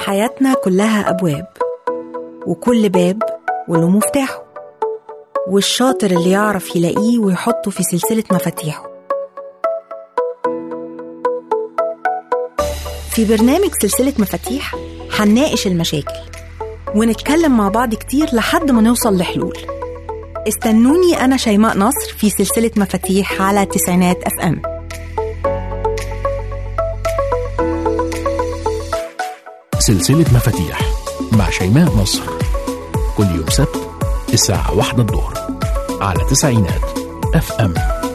حياتنا كلها أبواب، وكل باب وله مفتاحه، والشاطر اللي يعرف يلاقيه ويحطه في سلسلة مفاتيحه. في برنامج سلسلة مفاتيح هنناقش المشاكل ونتكلم مع بعض كتير لحد ما نوصل لحلول. استنوني أنا شيماء نصر في سلسلة مفاتيح على تسعينات FM. سلسلة مفاتيح مع شيماء نصر كل يوم سبت الساعة 1 الظهر على تسعينات FM.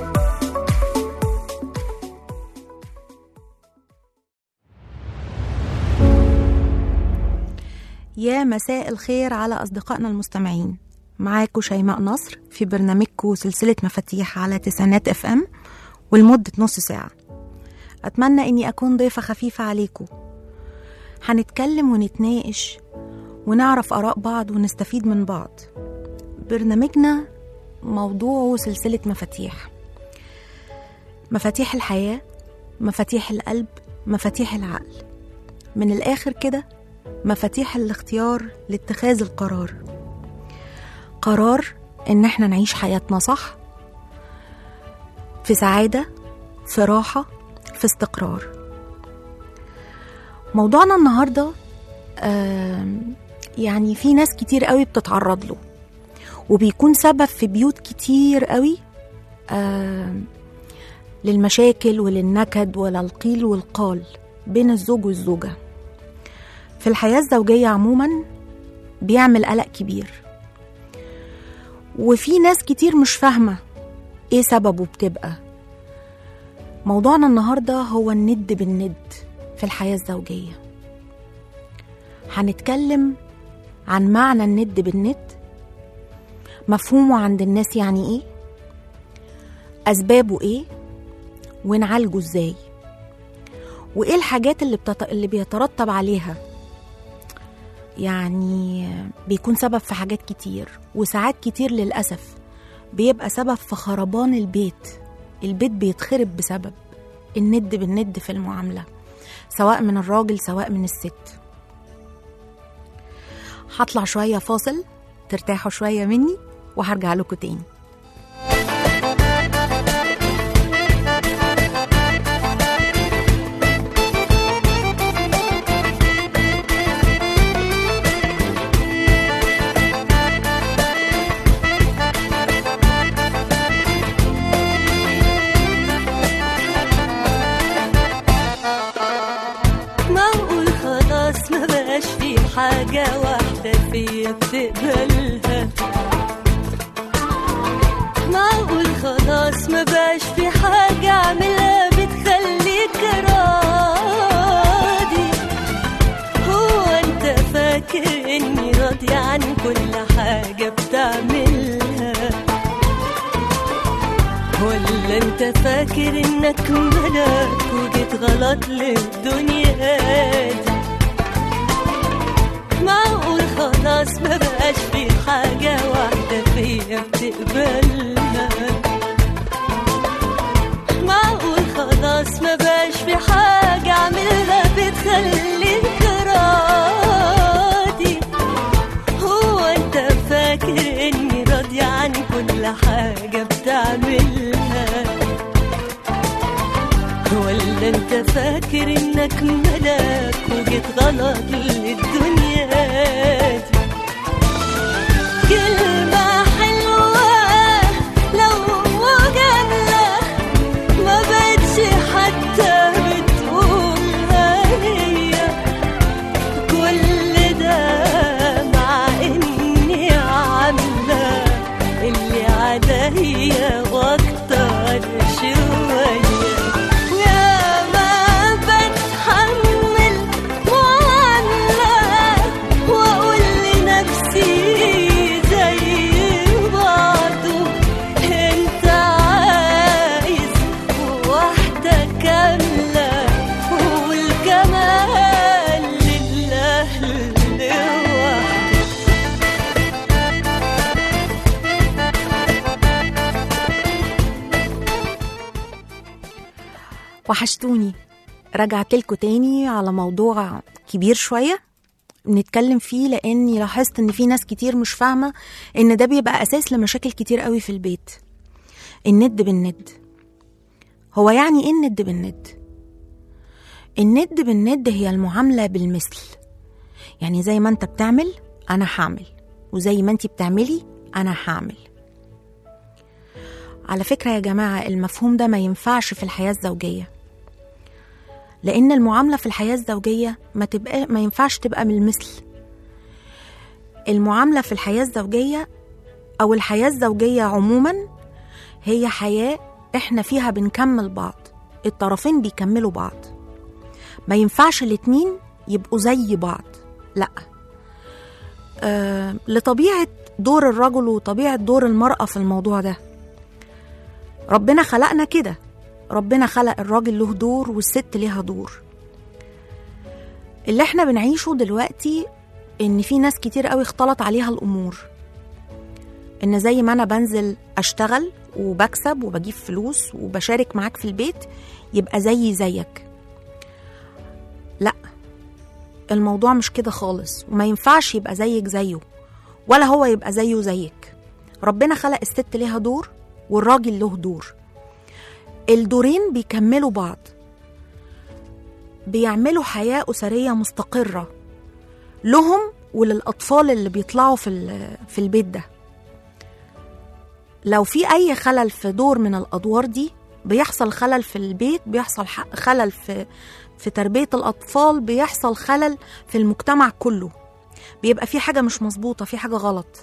يا مساء الخير على أصدقائنا المستمعين، معاكم شيماء نصر في برنامجكم سلسلة مفاتيح على تسعينات FM ولمدة نص ساعة. أتمنى أني أكون ضيفة خفيفة عليكم. هنتكلم ونتناقش ونعرف آراء بعض ونستفيد من بعض. برنامجنا موضوعه سلسلة مفاتيح، مفاتيح الحياة، مفاتيح القلب، مفاتيح العقل. من الآخر كده مفاتيح الاختيار لاتخاذ القرار، قرار إن احنا نعيش حياتنا صح، في سعادة، في راحة، في استقرار. موضوعنا النهاردة يعني في ناس كتير قوي بتتعرض له، وبيكون سبب في بيوت كتير قوي للمشاكل وللنكد وللقيل والقال بين الزوج والزوجة. في الحياة الزوجية عموما بيعمل قلق كبير، وفي ناس كتير مش فاهمة ايه سببه. بتبقى موضوعنا النهاردة هو الند بالند في الحياة الزوجية. هنتكلم عن معنى الند بالند، مفهومه عند الناس يعني ايه، أسبابه ايه، ونعالجه ازاي، وايه الحاجات اللي بيترتب عليها. يعني بيكون سبب في حاجات كتير، وساعات كتير للأسف بيبقى سبب في خربان البيت بيتخرب بسبب الند بالند في المعاملة، سواء من الراجل سواء من الست. هطلع شوية فاصل ترتاحوا شوية مني وهرجع لكم تاني. حاجة واحدة فيا بتقبلها، معقول خلاص ما بقاش في حاجة أعملها بتخليك راضي؟ هو أنت فاكر إني راضية عن كل حاجة بتعملها، ولا أنت فاكر إنك ملاك وجيت غلط للدنيا دي؟ معقول خلاص ما بقاش في حاجة واحدة فيا بتقبلها، معقول خلاص ما بقاش في حاجة أعملها بتخليك راضي؟ هو أنت فاكر إني راضية عن كل حاجة بتعملها، ولا أنت فاكر إنك ملاك وجيت غلط للدنيا دي؟ كلمة حلوة لو جملة ما بقتش حتى بتقولها هي، كل ده مع إني عاملة اللي عليا وأكتر شوية. وحشتوني، رجعت لكم تاني على موضوع كبير شوية نتكلم فيه، لاني لاحظت ان في ناس كتير مش فاهمة ان ده بيبقى اساس لمشاكل كتير قوي في البيت. الند بالند. هو يعني ايه الند بالند؟ الند بالند هي المعاملة بالمثل. يعني زي ما انت بتعمل انا هعمل، وزي ما انت بتعملي انا هعمل. على فكرة يا جماعة المفهوم ده ما ينفعش في الحياة الزوجية، لأن المعاملة في الحياة الزوجية ما ينفعش تبقى من المثل. المعاملة في الحياة الزوجية أو الحياة الزوجية عموما هي حياة إحنا فيها بنكمل بعض، الطرفين بيكملوا بعض. ما ينفعش الاتنين يبقوا زي بعض، لأ. لطبيعة دور الرجل وطبيعة دور المرأة في الموضوع ده. ربنا خلقنا كده، ربنا خلق الراجل له دور والست ليها دور. اللي احنا بنعيشه دلوقتي ان في ناس كتير قوي اختلط عليها الامور، ان زي ما انا بنزل اشتغل وبكسب وبجيب فلوس وبشارك معاك في البيت يبقى زي زيك. لا، الموضوع مش كده خالص، وما ينفعش يبقى زيك زيه ولا هو يبقى زيه زيك. ربنا خلق الست ليها دور والراجل له دور، الدورين بيكملوا بعض، بيعملوا حياة أسرية مستقرة لهم وللأطفال اللي بيطلعوا في البيت ده. لو في أي خلل في دور من الأدوار دي بيحصل خلل في البيت، بيحصل خلل في تربية الأطفال، بيحصل خلل في المجتمع كله، بيبقى في حاجة مش مظبوطة، في حاجة غلط.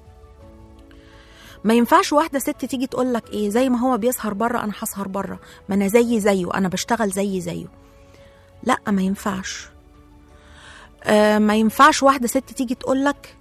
ما ينفعش واحدة ست تيجي تقولك ايه، زي ما هو بيسهر بره انا هسهر بره، ما انا زيه، انا بشتغل زيه. لا، ما ينفعش. ما ينفعش واحدة ست تيجي تقولك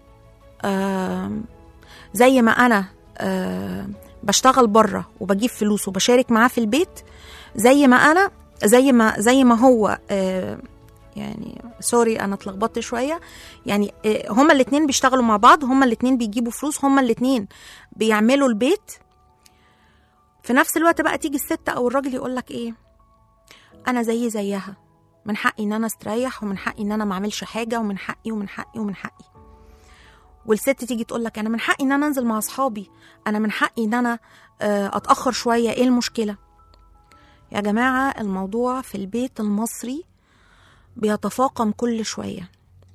زي ما انا بشتغل بره وبجيب فلوس وبشارك معاه في البيت، زي ما هو يعني سوري انا اتلخبطت شويه، يعني هما الاتنين بيشتغلوا مع بعض، هما الاتنين بيجيبوا فلوس، هما الاتنين بيعملوا البيت. في نفس الوقت بقى تيجي الست او الراجل يقولك ايه، انا زيها، من حقي ان انا استريح، ومن حقي ان انا ما اعملش حاجه، ومن حقي. والست تيجي تقولك انا من حقي ان انا انزل مع اصحابي، انا من حقي ان انا اتاخر شويه، ايه المشكله؟ يا جماعه الموضوع في البيت المصري بيتفاقم كل شوية.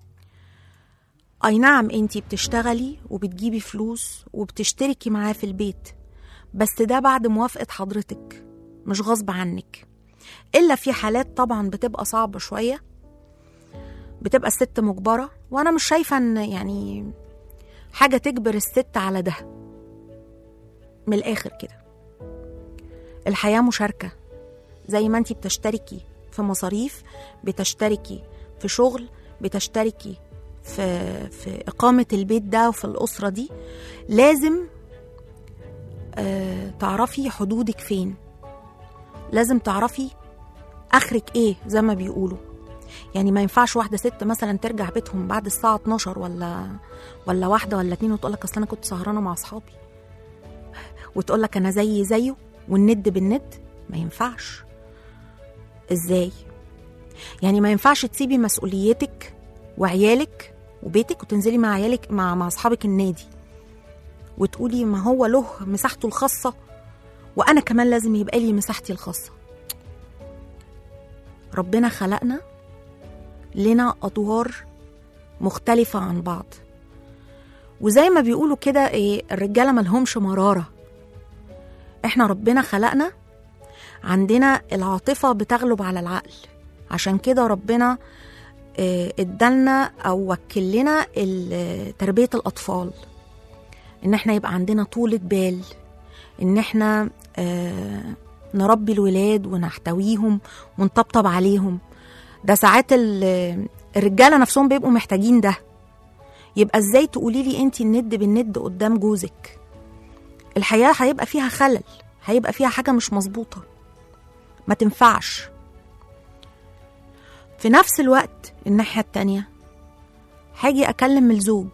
أي نعم انتي بتشتغلي وبتجيبي فلوس وبتشتركي معاه في البيت، بس ده بعد موافقة حضرتك، مش غصب عنك. إلا في حالات طبعا بتبقى صعبة شوية، بتبقى الست مجبرة، وأنا مش شايفة أن يعني حاجة تجبر الست على ده. من الآخر كده الحياة مشاركة، زي ما انتي بتشتركي في مصاريف، بتشتركي في شغل، بتشتركي في إقامة البيت ده وفي الأسرة دي، لازم تعرفي حدودك فين، لازم تعرفي آخرك إيه زي ما بيقولوا. يعني ما ينفعش واحدة ست مثلا ترجع بيتهم بعد الساعة 12 ولا 1 ولا 2 وتقولك أصل أنا كنت سهرانة مع أصحابي، وتقولك أنا زيه والند بالند. ما ينفعش. إزاي؟ يعني ما ينفعش تسيبي مسؤوليتك وعيالك وبيتك وتنزلي مع عيالك مع أصحابك النادي وتقولي ما هو له مساحته الخاصة وأنا كمان لازم يبقى لي مساحتي الخاصة. ربنا خلقنا لنا أدوار مختلفة عن بعض، وزي ما بيقولوا كده الرجالة ملهمش مرارة. احنا ربنا خلقنا عندنا العاطفة بتغلب على العقل، عشان كده ربنا ادالنا أو وكلنا تربية الأطفال، إن احنا يبقى عندنا طولة بال، إن احنا نربي الولاد ونحتويهم ونطبطب عليهم. ده ساعات الرجالة نفسهم بيبقوا محتاجين ده. يبقى ازاي تقولي لي انتي الند بالند قدام جوزك؟ الحياة هيبقى فيها خلل، هيبقى فيها حاجة مش مظبوطة، ما تنفعش. في نفس الوقت الناحية التانية هاجي أكلم الزوج،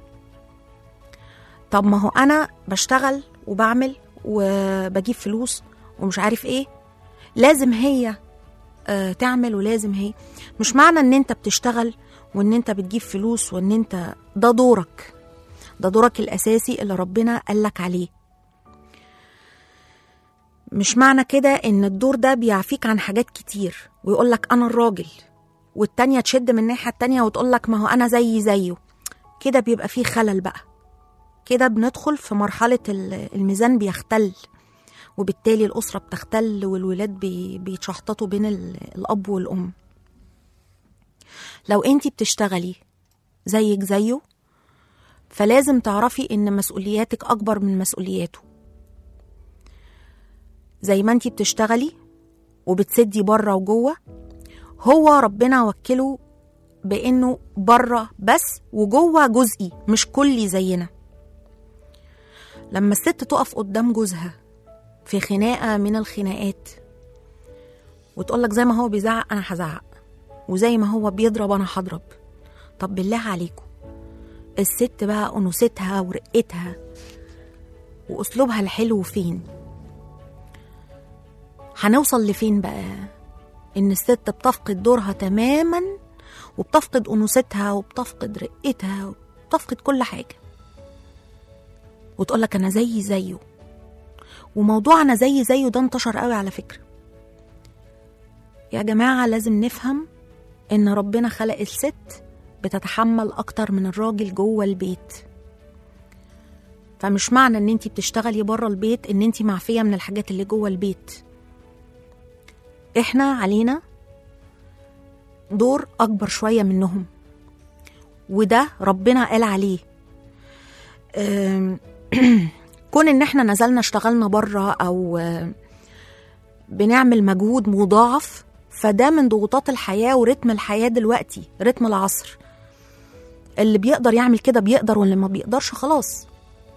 طب ما هو أنا بشتغل وبعمل وبجيب فلوس ومش عارف ايه، لازم هي تعمل ولازم هي. مش معنى ان انت بتشتغل وان انت بتجيب فلوس، وان انت ده دورك، ده دورك الأساسي اللي ربنا قالك عليه. مش معنى كده ان الدور ده بيعفيك عن حاجات كتير ويقولك انا الراجل، والتانية تشد من الناحية التانية وتقولك ما هو انا زيه. كده بيبقى فيه خلل بقى، كده بندخل في مرحلة الميزان بيختل، وبالتالي الأسرة بتختل والولاد بيتشحططوا بين الأب والأم. لو انتي بتشتغلي زيك زيه، فلازم تعرفي ان مسؤولياتك أكبر من مسؤولياته. زي ما انتي بتشتغلي وبتسدي بره وجوه، هو ربنا وكله بانه بره بس وجوه جزئي مش كلي زينا. لما الست تقف قدام جوزها في خناقة من الخناقات وتقولك زي ما هو بيزعق انا هزعق، وزي ما هو بيضرب انا هضرب، طب بالله عليكم الست بقى انوثتها ورقتها واسلوبها الحلو فين؟ هنوصل لفين بقى؟ ان الست بتفقد دورها تماما، وبتفقد انوثتها وبتفقد رقتها وبتفقد كل حاجه، وتقولك انا زيه. وموضوع انا زيه ده انتشر قوي على فكره. يا جماعه لازم نفهم ان ربنا خلق الست بتتحمل اكتر من الراجل جوه البيت. فمش معنى ان انتي بتشتغلي بره البيت ان انتي معفيه من الحاجات اللي جوه البيت. احنا علينا دور اكبر شويه منهم، وده ربنا قال عليه. كون ان احنا نزلنا اشتغلنا بره او بنعمل مجهود مضاعف، فده من ضغوطات الحياه ورتم الحياه دلوقتي، رتم العصر. اللي بيقدر يعمل كده بيقدر، واللي ما بيقدرش خلاص.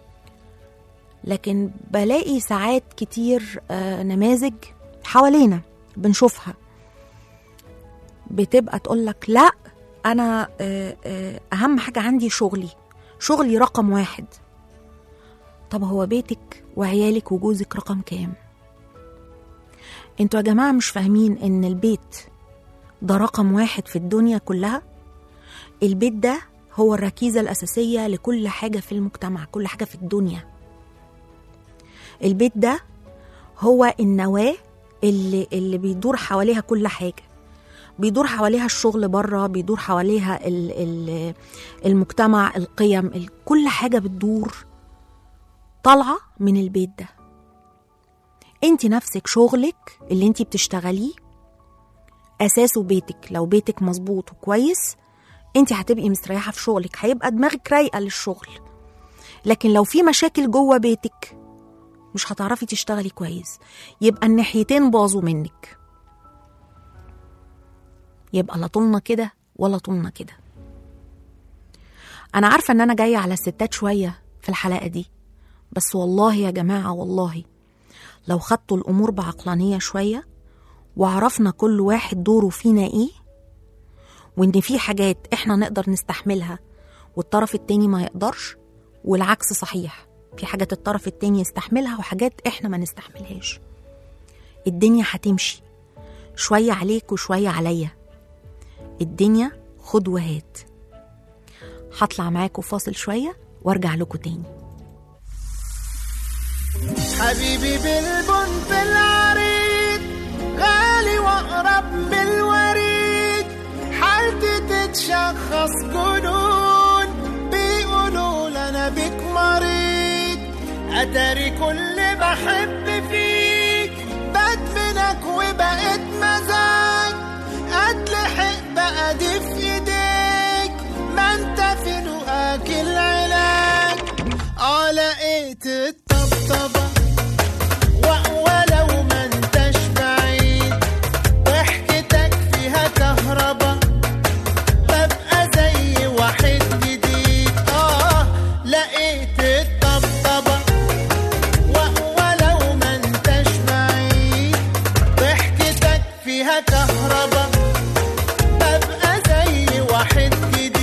لكن بلاقي ساعات كتير نماذج حوالينا بنشوفها بتبقى تقولك لا أنا أهم حاجة عندي شغلي رقم 1. طب هو بيتك وعيالك وجوزك رقم كام؟ انتوا يا جماعة مش فاهمين ان البيت ده رقم 1 في الدنيا كلها؟ البيت ده هو الركيزة الأساسية لكل حاجة في المجتمع، كل حاجة في الدنيا. البيت ده هو النواة اللي بيدور حواليها كل حاجة، بيدور حواليها الشغل بره، بيدور حواليها المجتمع، القيم، كل حاجة بتدور طالعة من البيت ده. انت نفسك شغلك اللي انت بتشتغليه أساسه بيتك. لو بيتك مظبوط وكويس انت هتبقي مستريحة في شغلك، هيبقى دماغك رايقة للشغل. لكن لو في مشاكل جوه بيتك مش هتعرفي تشتغلي كويس، يبقى الناحيتين باظوا منك، يبقى لا طولنا كده ولا طولنا كده. أنا عارفة إن أنا جاية على الستات شوية في الحلقة دي، بس والله يا جماعة والله لو خدتوا الأمور بعقلانية شوية وعرفنا كل واحد دوره فينا إيه، وإن في حاجات إحنا نقدر نستحملها والطرف التاني ما يقدرش، والعكس صحيح، في حاجات الطرف التاني يستحملها وحاجات إحنا ما نستحملهاش، الدنيا هتمشي شوية عليك وشوية عليا. الدنيا خد وهات. هطلع معاكم فاصل شوية وارجع لكم تاني. حبيبي بالبنت العريض غالي واقرب من الوريد، حالتي تتشخص جنون، بيقولوا لنا بيك مريض، اتاري كل بحب فيك بات منك وبقيت مزاج، اتلحق بقى دي في ايديك، ما انت فين واكل علاج. لقيت الطبطبة ولو ما انتش بعيد، ضحكتك فيها كهربا، ببقى زي واحد جديد. لقيت الطبطبة ولو ما انتش بعيد، ضحكتك فيها كهربا، ببقى زي واحد جديد.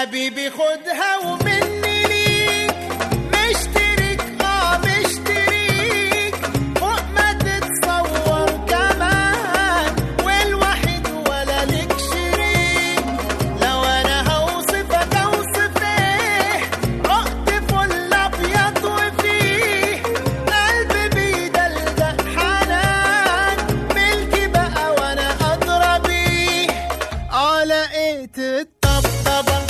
حبيبي خدها ومني ليك مشترك مشتريك فوق ما تتصور كمان والوحيد ولا لك شريك لو انا هوصفك اوصف ايه عقد فل ابيض وفيه قلبي بيدلدق حنان ملكي بقى وانا ادرى بيه لقيت الطبطبة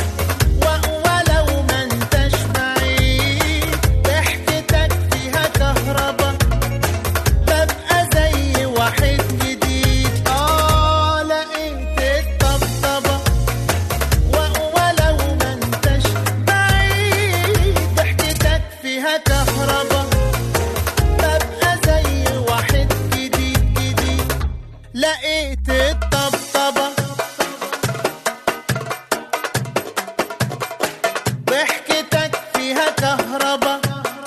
ولو ما انتش بعيد ضحكتك فيها كهربا ببقى زي واحد جديد لقيت الطبطبة ولو ما انتش بعيد ضحكتك فيها كهربا ببقى زي واحد جديد لقيت الطبطبة ضحكتك فيها كهربا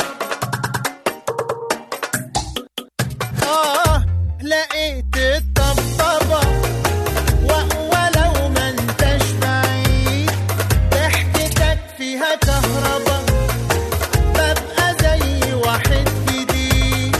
لقيت الطبطبة ولو ما انتش بعيد ضحكتك فيها كهربا ببقى زي واحد جديد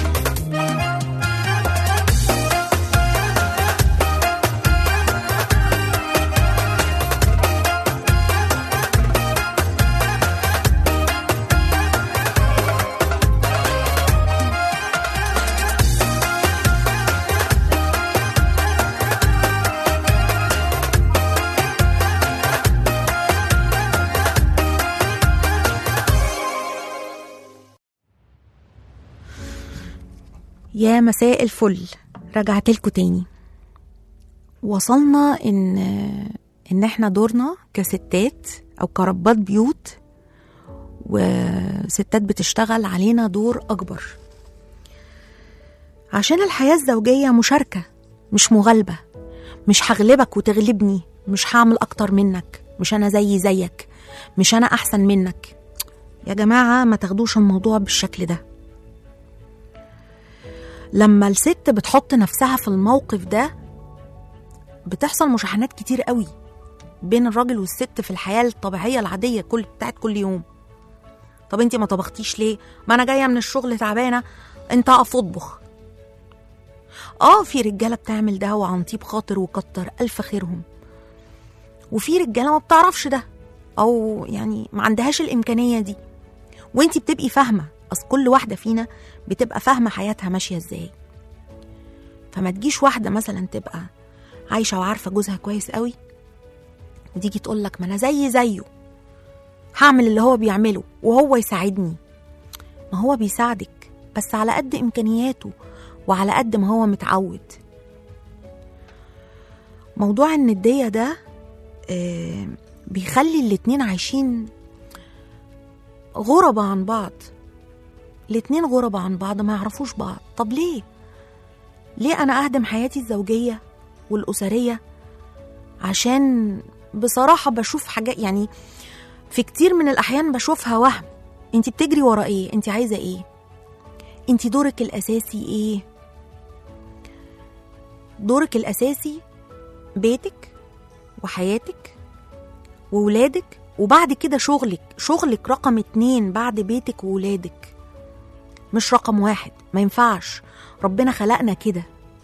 يا مساء الفل، رجعت لكم تاني. وصلنا ان احنا دورنا كستات او كربات بيوت وستات بتشتغل علينا دور اكبر، عشان الحياة الزوجية مشاركة مش مغالبة. مش هغلبك وتغلبني، مش هعمل اكتر منك، مش انا زيك، مش انا احسن منك. يا جماعة ما تاخدوش الموضوع بالشكل ده. لما الست بتحط نفسها في الموقف ده بتحصل مشاحنات كتير قوي بين الراجل والست في الحياة الطبيعية العادية بتاعت كل يوم. طب انتي ما طبختيش ليه؟ ما انا جاية من الشغل تعبانة، انت اقف اطبخ. في رجالة بتعمل ده وعن طيب خاطر وكتر الف خيرهم، وفي رجالة ما بتعرفش ده او يعني ما عندهاش الامكانية دي، وانتي بتبقي فاهمة. أصل كل واحدة فينا بتبقى فاهمة حياتها ماشية ازاي. فما تجيش واحدة مثلا تبقى عايشة وعارفة جوزها كويس قوي وتيجي تقولك ما أنا زيه هعمل اللي هو بيعمله وهو يساعدني. ما هو بيساعدك بس على قد إمكانياته وعلى قد ما هو متعود. موضوع الندية ده بيخلي الاتنين عايشين غربة عن بعض. الاتنين غربة عن بعض، ما يعرفوش بعض. طب ليه أنا أهدم حياتي الزوجية والأسرية؟ عشان بصراحة بشوف حاجات، يعني في كتير من الأحيان بشوفها وهم. انتي بتجري ورا ايه؟ انتي عايزة ايه؟ انتي دورك الأساسي ايه؟ دورك الأساسي بيتك وحياتك وولادك، وبعد كده شغلك رقم 2 بعد بيتك وولادك، مش رقم 1. ما ينفعش، ربنا خلقنا كده.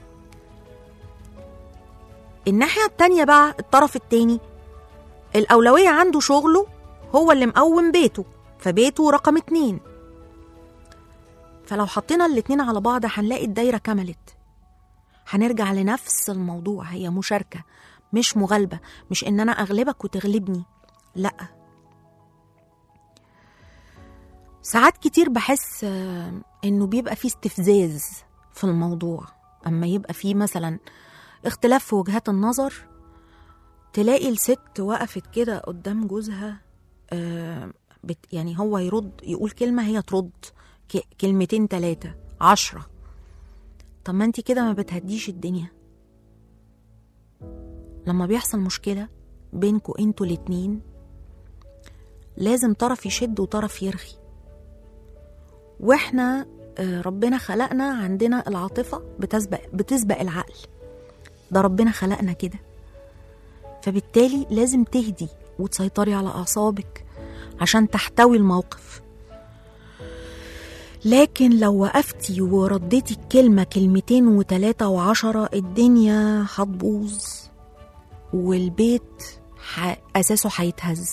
الناحية التانية بقى، الطرف التاني الأولوية عنده شغله، هو اللي مقوم بيته، فبيته رقم 2. فلو حطينا الاتنين على بعض هنلاقي الدايرة كملت. هنرجع لنفس الموضوع، هي مشاركة مش مغالبة، مش إن أنا أغلبك وتغلبني، لأ. ساعات كتير بحس إنه بيبقى فيه استفزاز في الموضوع. أما يبقى فيه مثلا اختلاف في وجهات النظر، تلاقي الست وقفت كده قدام جوزها، يعني هو يرد، يقول كلمة هي ترد 2 3 10. طب ما انتي كده ما بتهديش الدنيا. لما بيحصل مشكلة بينكوا انتوا الاتنين لازم طرف يشد وطرف يرخي. واحنا ربنا خلقنا عندنا العاطفة بتسبق العقل، ده ربنا خلقنا كده. فبالتالي لازم تهدي وتسيطري على أعصابك عشان تحتوي الموقف. لكن لو وقفتي ورديتي الكلمة كلمتين و3 و10 الدنيا هتبوظ والبيت أساسه هيتهز.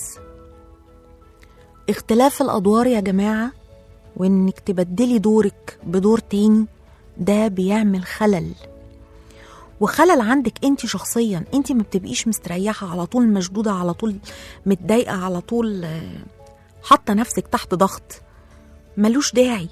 اختلاف الأدوار يا جماعة وإنك تبدلي دورك بدور تاني ده بيعمل خلل، وخلل عندك انت شخصيا. انت ما بتبقيش مستريحة، على طول مشدودة، على طول متضايقة، على طول حاطة نفسك تحت ضغط ملوش داعي.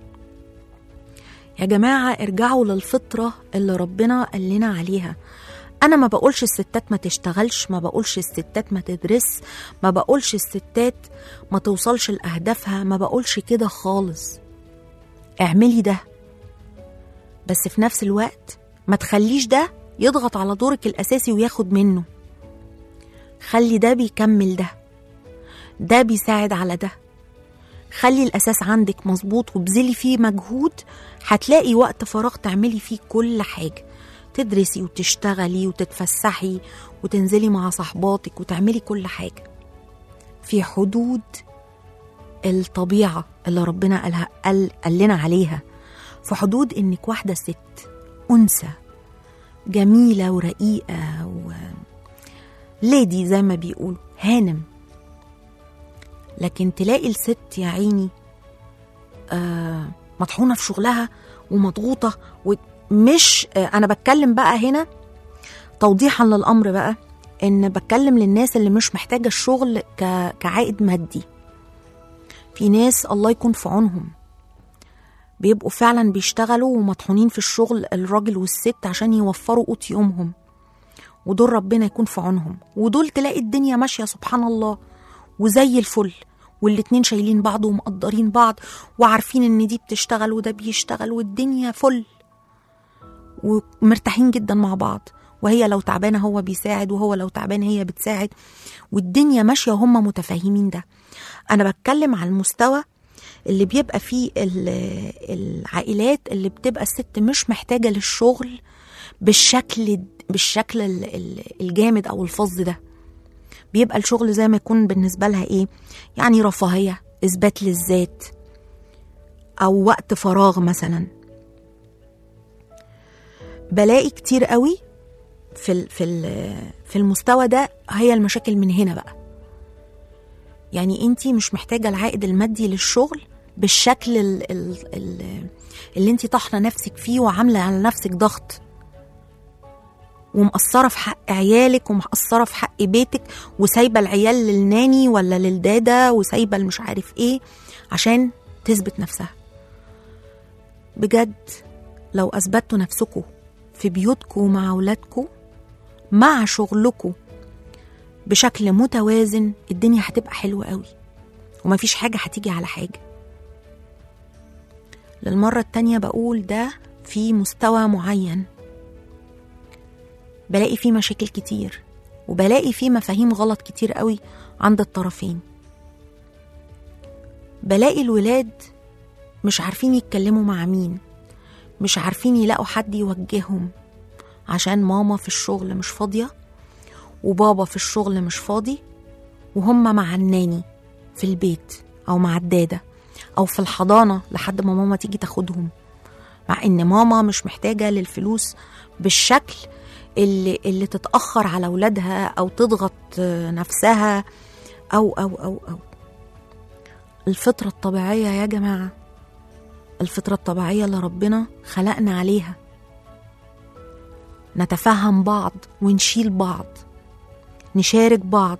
يا جماعة ارجعوا للفطرة اللي ربنا قال لنا عليها. أنا ما بقولش الستات ما تشتغلش، ما بقولش الستات ما تدرس، ما بقولش الستات ما توصلش لأهدافها، ما بقولش كده خالص. اعملي ده، بس في نفس الوقت ما تخليش ده يضغط على دورك الأساسي وياخد منه. خلي ده بيكمل ده بيساعد على ده. خلي الأساس عندك مظبوط وبذلي فيه مجهود، هتلاقي وقت فراغ تعملي فيه كل حاجة، تدرسي وتشتغلي وتتفسحي وتنزلي مع صحباتك وتعملي كل حاجة في حدود الطبيعة اللي ربنا قال لنا عليها، في حدود إنك واحدة ست أنثى جميلة ورقيقة ليدي زي ما بيقولوا، هانم. لكن تلاقي الست يا عيني مطحونة في شغلها ومضغوطة. ومش أنا بتكلم بقى هنا توضيحا للأمر بقى، إن بتكلم للناس اللي مش محتاجة الشغل كعائد مادي. في ناس الله يكون في عونهم بيبقوا فعلا بيشتغلوا ومطحونين في الشغل، الراجل والست، عشان يوفروا قوت يومهم، ودول ربنا يكون في عونهم. ودول تلاقي الدنيا ماشية سبحان الله وزي الفل، والاتنين شايلين بعض ومقدرين بعض وعارفين ان دي بتشتغل وده بيشتغل، والدنيا فل ومرتاحين جدا مع بعض. وهي لو تعبانة هو بيساعد، وهو لو تعبان هي بتساعد، والدنيا ماشية وهم متفاهمين ده. أنا بتكلم على المستوى اللي بيبقى فيه العائلات اللي بتبقى الست مش محتاجة للشغل بالشكل الجامد أو الفظ ده. بيبقى الشغل زي ما يكون بالنسبة لها إيه، يعني رفاهية، إثبات للذات، أو وقت فراغ مثلا. بلاقي كتير قوي في المستوى ده هي المشاكل من هنا بقى. يعني انتي مش محتاجة العائد المادي للشغل بالشكل اللي انتي طاحنة نفسك فيه وعاملة على نفسك ضغط، ومقصرة في حق عيالك ومقصرة في حق بيتك، وسايبة العيال للناني ولا للدادة، وسايبة المش عارف ايه عشان تثبت نفسها. بجد لو أثبتوا نفسكم في بيوتكم مع أولادكم مع شغلكم بشكل متوازن، الدنيا هتبقى حلوة قوي ومفيش حاجة هتيجي على حاجة. للمرة التانية بقول ده في مستوى معين بلاقي فيه مشاكل كتير، وبلاقي فيه مفاهيم غلط كتير قوي عند الطرفين. بلاقي الولاد مش عارفين يتكلموا مع مين، مش عارفين يلاقوا حد يوجههم، عشان ماما في الشغل مش فاضية وبابا في الشغل مش فاضي، وهم مع الناني في البيت أو مع الدادة أو في الحضانة لحد ما ماما تيجي تاخدهم، مع إن ماما مش محتاجة للفلوس بالشكل اللي تتأخر على ولادها أو تضغط نفسها أو الفطرة الطبيعية يا جماعة، الفطرة الطبيعية اللي ربنا خلقنا عليها، نتفهم بعض ونشيل بعض، نشارك بعض،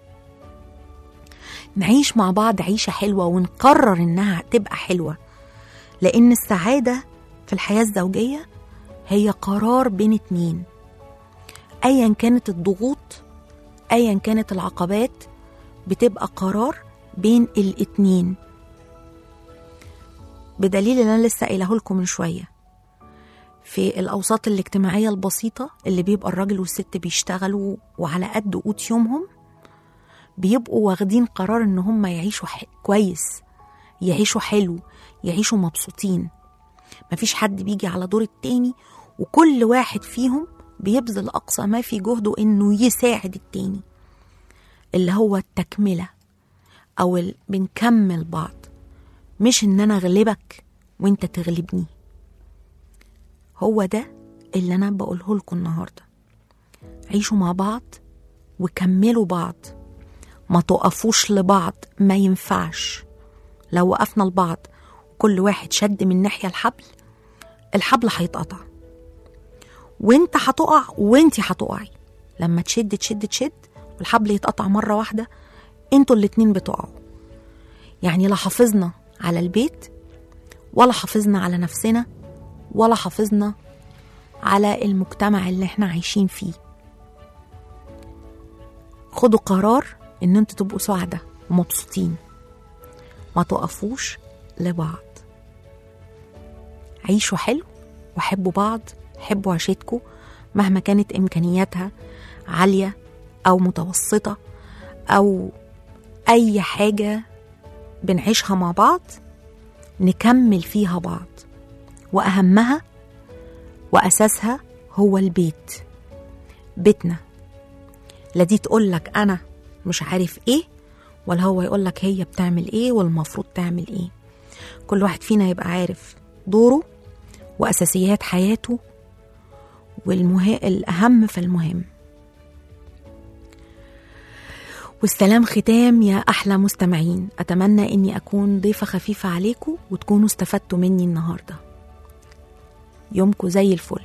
نعيش مع بعض عيشة حلوة ونقرر إنها تبقى حلوة. لأن السعادة في الحياة الزوجية هي قرار بين اتنين، أيا كانت الضغوط، أيا كانت العقبات، بتبقى قرار بين الاتنين. بدليل اللي أنا لسه قايله لكم من شوية، في الأوساط الاجتماعية البسيطة اللي بيبقى الراجل والست بيشتغلوا وعلى قد قوت يومهم، بيبقوا واخدين قرار إن هم يعيشوا كويس، يعيشوا حلو، يعيشوا مبسوطين. مفيش حد بيجي على دور التاني، وكل واحد فيهم بيبذل أقصى ما في جهده إنه يساعد التاني. اللي هو التكملة أو بنكمل بعض، مش إن أنا أغلبك وإنت تغلبني. هو ده اللي أنا بقوله لكم النهاردة. عيشوا مع بعض وكملوا بعض، ما تقفوش لبعض، ما ينفعش. لو وقفنا لبعض كل واحد شد من ناحية الحبل هيتقطع، وانت هتقع وانتي هتقعي. لما تشد والحبل يتقطع مرة واحدة، انتوا الاتنين بتقعوا. يعني لا حافظنا على البيت، ولا حافظنا على نفسنا، ولا حافظنا على المجتمع اللي احنا عايشين فيه. خدوا قرار ان انتوا تبقوا سعداء ومبسوطين، ما تقفوش لبعض. عيشوا حلو وحبوا بعض، حبوا عيشتكم مهما كانت إمكانياتها عالية أو متوسطة أو أي حاجة بنعيشها مع بعض، نكمل فيها بعض. وأهمها وأساسها هو البيت، بيتنا. لا دي تقولك أنا مش عارف إيه، ولا هو يقولك هي بتعمل إيه والمفروض تعمل إيه. كل واحد فينا يبقى عارف دوره وأساسيات حياته الأهم فالمهم. والسلام ختام يا أحلى مستمعين. أتمنى أني أكون ضيفة خفيفة عليكم وتكونوا استفدتوا مني النهاردة. يومكم زي الفل.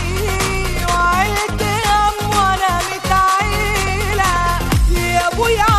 ويا